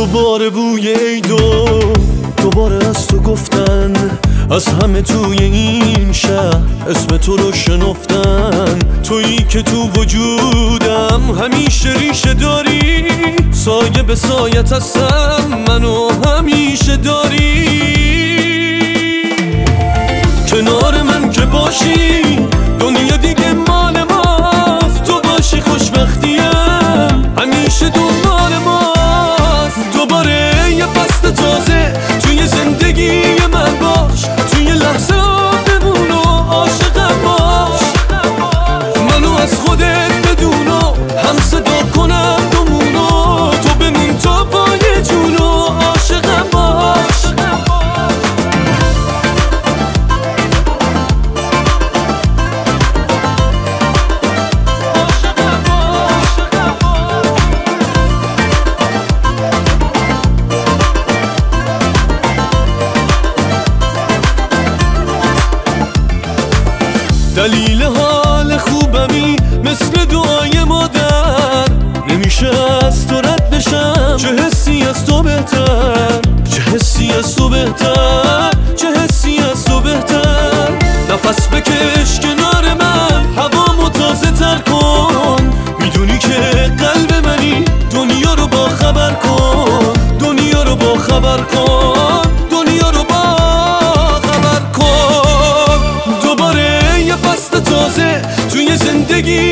دوباره بوی عیدو دوباره از تو گفتن، از همه توی این شهر اسم تو رو شنفتن. تویی که تو وجودم همیشه ریشه داری، سایه به سایت هستم منو همیشه داری. کنار من که باشی دنیا دیگه مال ماست، تو باشی خوشبختیم همیشه دنبال ماست. دوباره یه فصل تازه توی زندگی من باش، توی لحظه بمون و عاشقم باش. منو از خودت بدون و هم صدا کنم دومونو، تو بمون تا پای جون و عاشقم باش. دلیل حال خوبمی مثل دعای مادر، نمیشه از تو رد بشم. چه حسی از تو بهتر، چه حسی از تو بهتر، چه حسی از تو بهتر. نفس بکش کنار من هوامو تازه تر کن، میدونی که قلب منی. دنیا رو با خبر کن، دنیا رو با خبر کن، دنیا رو با خبر کن. دوباره یه فصل تازه توی زندگی